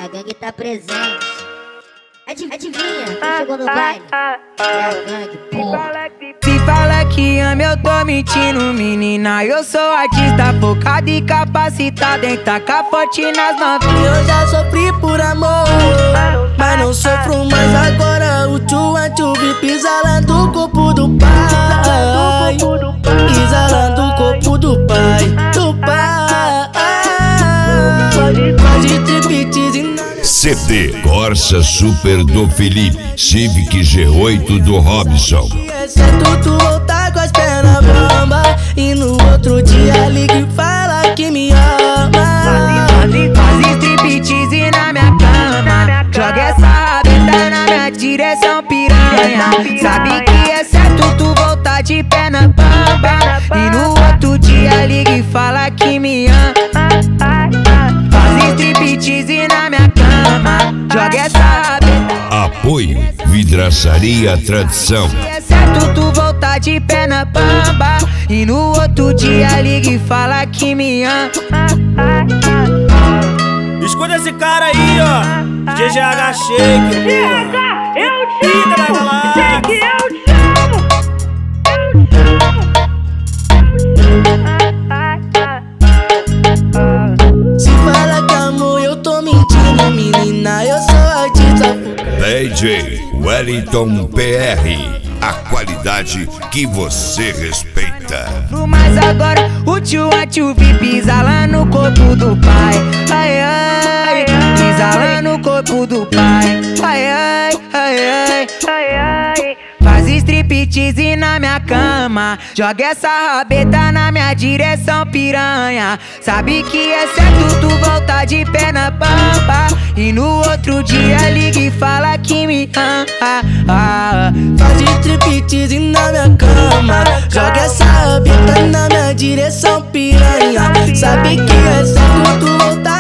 A gangue tá presente. Adivinha quem chegou no baile? É a gangue, porra. Se fala que ama, eu tô mentindo, menina. Eu sou artista focado e capacitado em tacar forte nas novinhas. Eu já sofri por amor, mas não sofro mais agora. O tchu vi pisalando o corpo do pai, pisalando o corpo do pai, do pai. Faz triptease na CD Corsa Super do Felipe, Civic G8 do Robson. exceto tu voltar com as pernas bamba e no outro dia liga e fala que me ama. Faz striptease na minha cama, joga essa rabeta na minha direção, piranha. Sabe que é certo tu voltar de pé na bamba e no outro dia liga e fala que me ama. Faz striptease na minha cama, joga essa rabeta. Apoio Vidraçaria Tradição. É certo tu voltar de pé na bamba e no outro dia liga e fala que me ama. Escuta esse cara aí, ó, GGH Shake, porra. Eu te Eita, vai amo, rolar. Shake, eu te amo. Se fala que amor, eu tô mentindo, menina. Eu sou artista. DJ Wellington PR. A qualidade que você respeita. Mas agora o tchu vi pisa lá no corpo do pai. Ai, ai, pisa lá no corpo do pai. Ai, ai, ai, ai, ai, ai. Faz striptease na minha cama, joga essa rabeta na minha direção, piranha. Sabe que é certo tu voltar de pé na pampa e no outro dia liga e fala que me ama. Faz striptease na minha cama, joga essa rabeta na minha direção, piranha. Sabe que é certo tu voltar